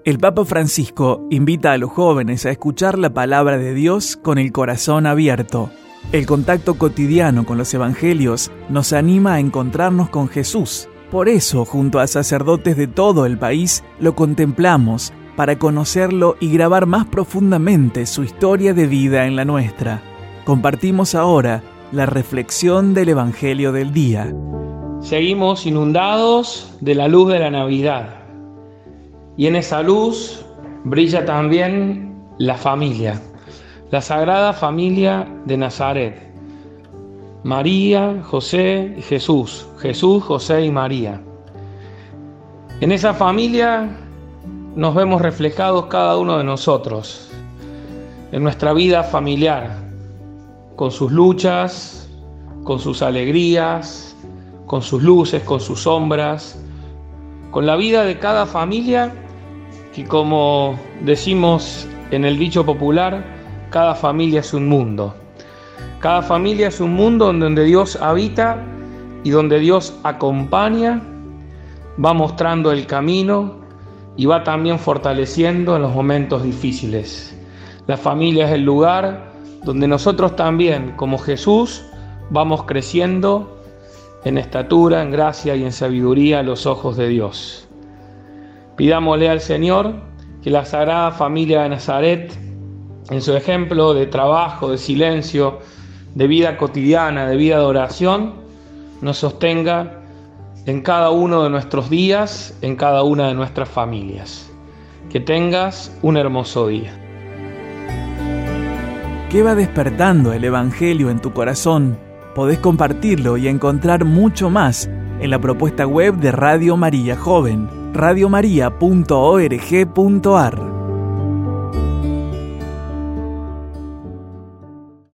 El Papa Francisco invita a los jóvenes a escuchar la palabra de Dios con el corazón abierto. El contacto cotidiano con los evangelios nos anima a encontrarnos con Jesús. Por eso, junto a sacerdotes de todo el país, lo contemplamos para conocerlo y grabar más profundamente su historia de vida en la nuestra. Compartimos ahora la reflexión del Evangelio del día. Seguimos inundados de la luz de la Navidad. Y en esa luz brilla también la familia, la Sagrada Familia de Nazaret. María, José y Jesús, Jesús, José y María. En esa familia nos vemos reflejados cada uno de nosotros, en nuestra vida familiar, con sus luchas, con sus alegrías, con sus luces, con sus sombras, con la vida de cada familia, que como decimos en el dicho popular, cada familia es un mundo. Cada familia es un mundo en donde Dios habita y donde Dios acompaña, va mostrando el camino y va también fortaleciendo en los momentos difíciles. La familia es el lugar donde nosotros también, como Jesús, vamos creciendo en estatura, en gracia y en sabiduría a los ojos de Dios. Pidámosle al Señor que la Sagrada Familia de Nazaret, en su ejemplo de trabajo, de silencio, de vida cotidiana, de vida de oración, nos sostenga en cada uno de nuestros días, en cada una de nuestras familias. Que tengas un hermoso día. ¿Qué va despertando el Evangelio en tu corazón? Podés compartirlo y encontrar mucho más en la propuesta web de Radio María Joven, radiomaria.org.ar.